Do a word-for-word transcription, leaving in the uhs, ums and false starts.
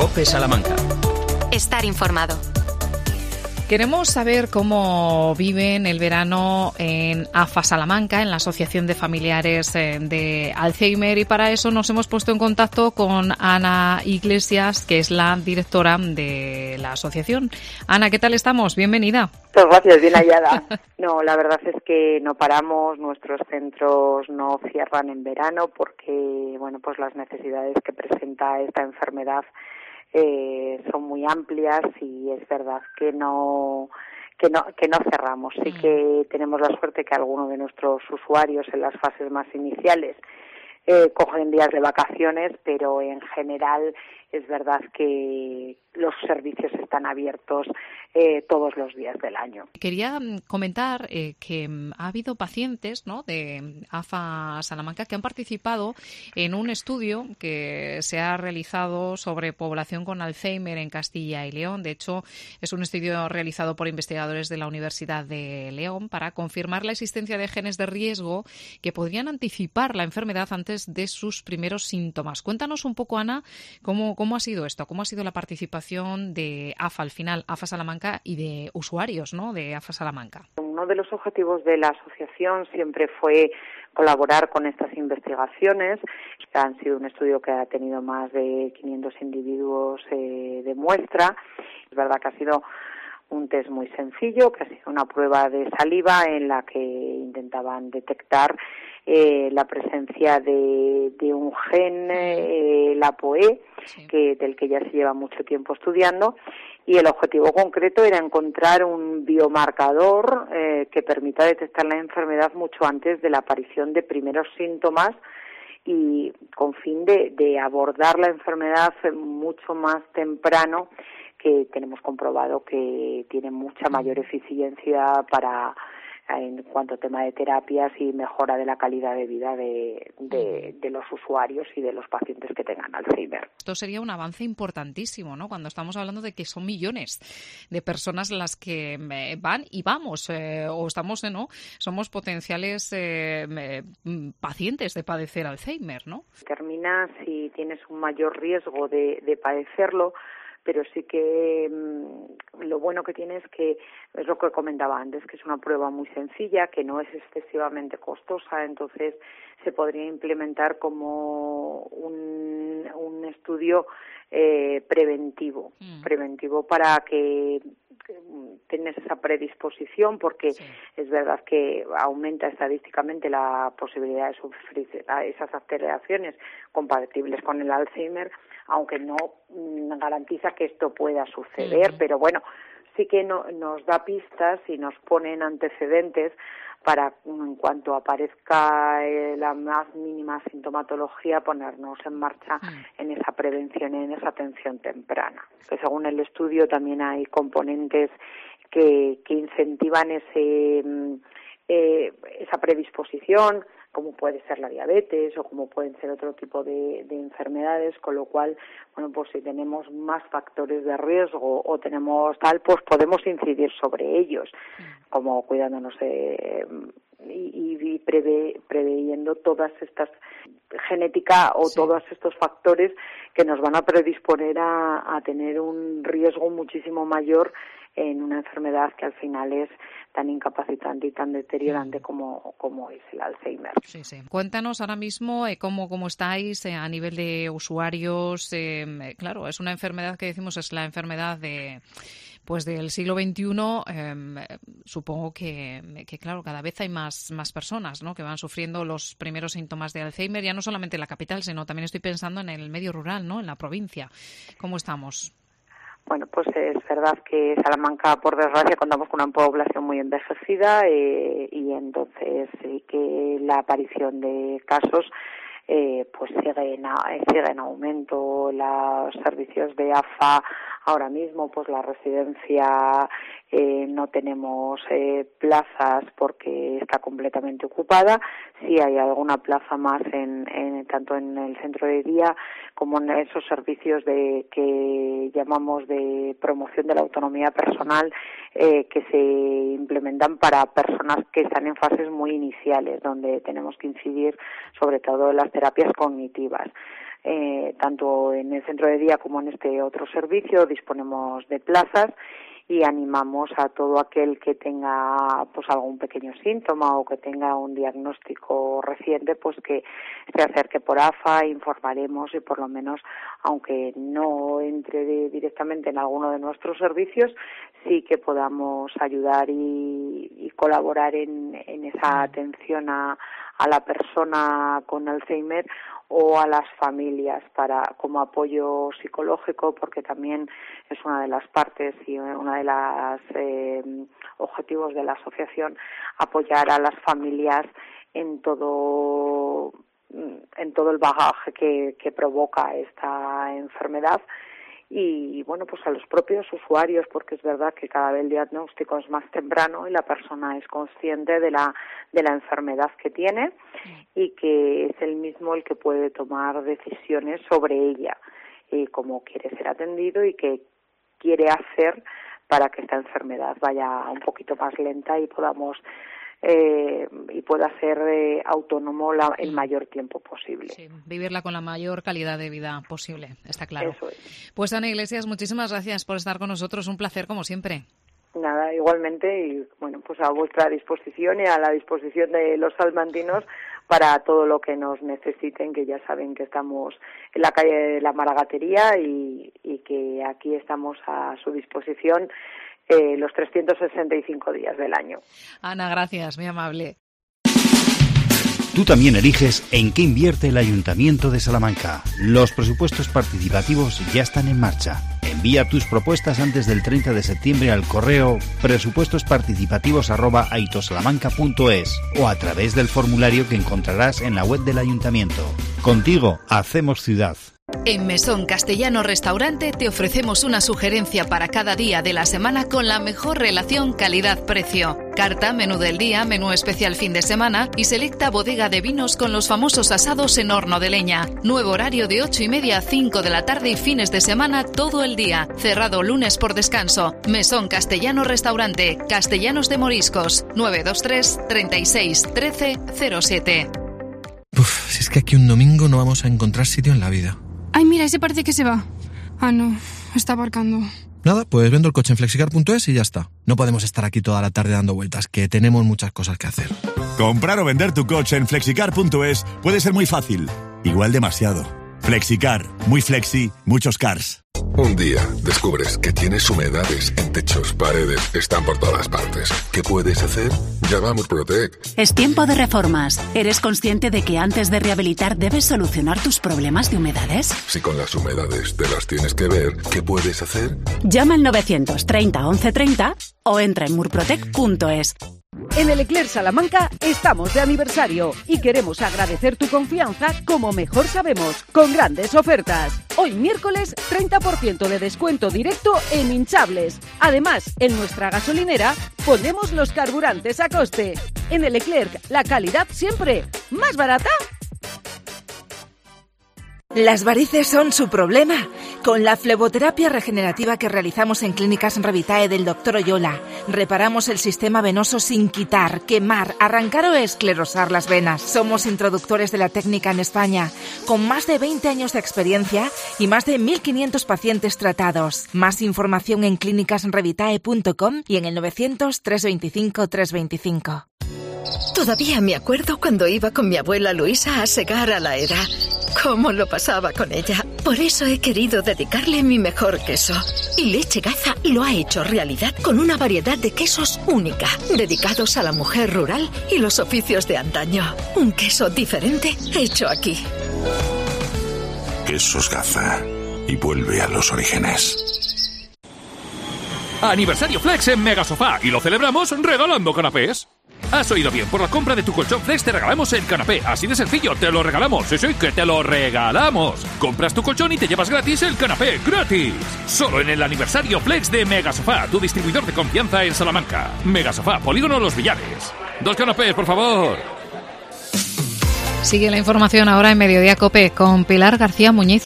COPE Salamanca. Estar informado. Queremos saber cómo viven el verano en AFA Salamanca, en la Asociación de Familiares de Alzheimer, y para eso nos hemos puesto en contacto con Ana Iglesias, que es la directora de la asociación. Ana, ¿qué tal estamos? Bienvenida. Pues gracias, bien hallada. No, la verdad es que no paramos, nuestros centros no cierran en verano porque, bueno, pues las necesidades que presenta esta enfermedad Eh, son muy amplias y es verdad que no que no que no cerramos. Sí que tenemos la suerte que algunos de nuestros usuarios en las fases más iniciales eh, cogen días de vacaciones, pero en general es verdad que los servicios están abiertos eh, todos los días del año. Quería comentar eh, que ha habido pacientes, ¿no?, de AFA Salamanca que han participado en un estudio que se ha realizado sobre población con Alzheimer en Castilla y León. De hecho, es un estudio realizado por investigadores de la Universidad de León para confirmar la existencia de genes de riesgo que podrían anticipar la enfermedad antes de sus primeros síntomas. Cuéntanos un poco, Ana, cómo, cómo ha sido esto, cómo ha sido la participación de AFA, al final, AFA Salamanca, y de usuarios, ¿no?, de AFA Salamanca. Uno de los objetivos de la asociación siempre fue colaborar con estas investigaciones. Han sido un estudio que ha tenido más de quinientos individuos eh, de muestra. Es verdad que ha sido un test muy sencillo, que ha sido una prueba de saliva en la que intentaban detectar eh, la presencia de, de un gen, eh, el A P O E, sí, que, del que ya se lleva mucho tiempo estudiando, y el objetivo concreto era encontrar un biomarcador eh, que permita detectar la enfermedad mucho antes de la aparición de primeros síntomas y con fin de, de abordar la enfermedad mucho más temprano, que tenemos comprobado que tiene mucha mayor eficiencia para en cuanto a tema de terapias y mejora de la calidad de vida de, de, de los usuarios y de los pacientes que tengan Alzheimer. Esto sería un avance importantísimo, ¿no?, cuando estamos hablando de que son millones de personas las que van y vamos, eh, o estamos, eh, ¿no?, somos potenciales eh, eh, pacientes de padecer Alzheimer, ¿no? Termina si tienes un mayor riesgo de, de padecerlo, pero sí que mmm, lo bueno que tiene es que, es lo que comentaba antes, que es una prueba muy sencilla, que no es excesivamente costosa, entonces se podría implementar como un, un estudio eh, preventivo, mm. preventivo para que tienes esa predisposición, porque sí, es verdad que aumenta estadísticamente la posibilidad de sufrir esas alteraciones compatibles con el Alzheimer, aunque no garantiza que esto pueda suceder, uh-huh. pero bueno, sí que no, nos da pistas y nos ponen antecedentes para, en cuanto aparezca eh, la más mínima sintomatología, ponernos en marcha uh-huh. en esa prevención y en esa atención temprana. Que según el estudio también hay componentes que, que incentivan ese eh, esa predisposición, como puede ser la diabetes o como pueden ser otro tipo de, de enfermedades, con lo cual, bueno, pues si tenemos más factores de riesgo o tenemos tal, pues podemos incidir sobre ellos, como cuidándonos de, y, y preve, preveyendo todas estas genética o sí. todos estos factores que nos van a predisponer a, a tener un riesgo muchísimo mayor en una enfermedad que al final es tan incapacitante y tan deteriorante como, como es el Alzheimer. Sí, sí. Cuéntanos ahora mismo eh, cómo, cómo estáis eh, a nivel de usuarios. Eh, claro, es una enfermedad que decimos es la enfermedad de pues del siglo veintiuno. Eh, supongo que, que, claro, cada vez hay más, más personas, ¿no?, que van sufriendo los primeros síntomas de Alzheimer, ya no solamente en la capital, sino también estoy pensando en el medio rural, ¿no?, en la provincia. ¿Cómo estamos? Bueno, pues es verdad que Salamanca, por desgracia, contamos con una población muy envejecida eh, y entonces sí que la aparición de casos eh, pues sigue en, sigue en aumento. Los servicios de AFA ahora mismo, pues la residencia eh, no tenemos eh, plazas porque está completamente ocupada. Sí hay alguna plaza más en, en tanto en el centro de día como en esos servicios de que llamamos de promoción de la autonomía personal eh, que se implementan para personas que están en fases muy iniciales, donde tenemos que incidir sobre todo en las terapias cognitivas. eh, tanto en el centro de día como en este otro servicio disponemos de plazas y animamos a todo aquel que tenga pues algún pequeño síntoma o que tenga un diagnóstico reciente, pues que se acerque por A F A, informaremos y por lo menos, aunque no entre de, directamente en alguno de nuestros servicios, sí que podamos ayudar y, y colaborar en, en esa atención a, a la persona con Alzheimer o a las familias para como apoyo psicológico, porque también es una de las partes y una de las eh, objetivos de la asociación, apoyar a las familias en todo en todo el bagaje que, que provoca esta enfermedad. Y bueno, pues a los propios usuarios, porque es verdad que cada vez el diagnóstico es más temprano y la persona es consciente de la de la enfermedad que tiene y que es el mismo el que puede tomar decisiones sobre ella y cómo quiere ser atendido y qué quiere hacer para que esta enfermedad vaya un poquito más lenta y podamos Eh, y pueda ser eh, autónomo la, el mayor tiempo posible. Sí, vivirla con la mayor calidad de vida posible, está claro. Eso es. Pues Ana Iglesias, muchísimas gracias por estar con nosotros, un placer como siempre. Nada, igualmente, y bueno, pues a vuestra disposición y a la disposición de los salmantinos para todo lo que nos necesiten, que ya saben que estamos en la calle de la Maragatería y, y que aquí estamos a su disposición Eh, los trescientos sesenta y cinco días del año. Ana, gracias, muy amable. Tú también eliges en qué invierte el Ayuntamiento de Salamanca. Los presupuestos participativos ya están en marcha. Envía tus propuestas antes del treinta de septiembre al correo presupuestosparticipativos arroba aitosalamanca punto es o a través del formulario que encontrarás en la web del Ayuntamiento. Contigo hacemos ciudad. En Mesón Castellano Restaurante te ofrecemos una sugerencia para cada día de la semana con la mejor relación calidad-precio. Carta, menú del día, menú especial fin de semana y selecta bodega de vinos con los famosos asados en horno de leña. Nuevo horario de ocho y media a cinco de la tarde y fines de semana todo el día. Cerrado lunes por descanso. Mesón Castellano Restaurante, Castellanos de Moriscos, nueve dos tres, treinta y seis, trece, cero siete. Uf, si es que aquí un domingo no vamos a encontrar sitio en la vida. Ay, mira, ese parece que se va. Ah, no, está aparcando. Nada, pues vendo el coche en flexicar punto es y ya está. No podemos estar aquí toda la tarde dando vueltas, que tenemos muchas cosas que hacer. Comprar o vender tu coche en flexicar punto es puede ser muy fácil, igual demasiado. Flexicar, muy flexi, muchos cars. Un día descubres que tienes humedades en techos, paredes, están por todas partes. ¿Qué puedes hacer? Llama a Murprotec. Es tiempo de reformas. ¿Eres consciente de que antes de rehabilitar debes solucionar tus problemas de humedades? Si con las humedades te las tienes que ver, ¿qué puedes hacer? Llama al novecientos treinta once treinta o entra en murprotec punto es. En el Leclerc Salamanca estamos de aniversario y queremos agradecer tu confianza como mejor sabemos, con grandes ofertas. Hoy miércoles, treinta por ciento de descuento directo en hinchables. Además, en nuestra gasolinera ponemos los carburantes a coste. En el Leclerc, la calidad siempre más barata. Las varices son su problema. Con la fleboterapia regenerativa que realizamos en Clínicas Revitae del doctor Oyola, reparamos el sistema venoso sin quitar, quemar, arrancar o esclerosar las venas. Somos introductores de la técnica en España, con más de veinte años de experiencia y más de mil quinientos pacientes tratados. Más información en clínicas revitae punto com y en el novecientos, trescientos veinticinco, trescientos veinticinco. Todavía me acuerdo cuando iba con mi abuela Luisa a segar a la era. Cómo lo pasaba con ella. Por eso he querido dedicarle mi mejor queso. Y Leche Gaza lo ha hecho realidad con una variedad de quesos única, dedicados a la mujer rural y los oficios de antaño. Un queso diferente hecho aquí. Quesos Gaza. Y vuelve a los orígenes. Aniversario Flex en Megasofá y lo celebramos regalando canapés. Has oído bien, por la compra de tu colchón Flex te regalamos el canapé. Así de sencillo, te lo regalamos. Sí, sí, que te lo regalamos. Compras tu colchón y te llevas gratis el canapé. ¡Gratis! Solo en el aniversario Flex de Megasofá, tu distribuidor de confianza en Salamanca. Megasofá, Polígono Los Villares. Dos canapés, por favor. Sigue la información ahora en Mediodía COPE con Pilar García Muñiz.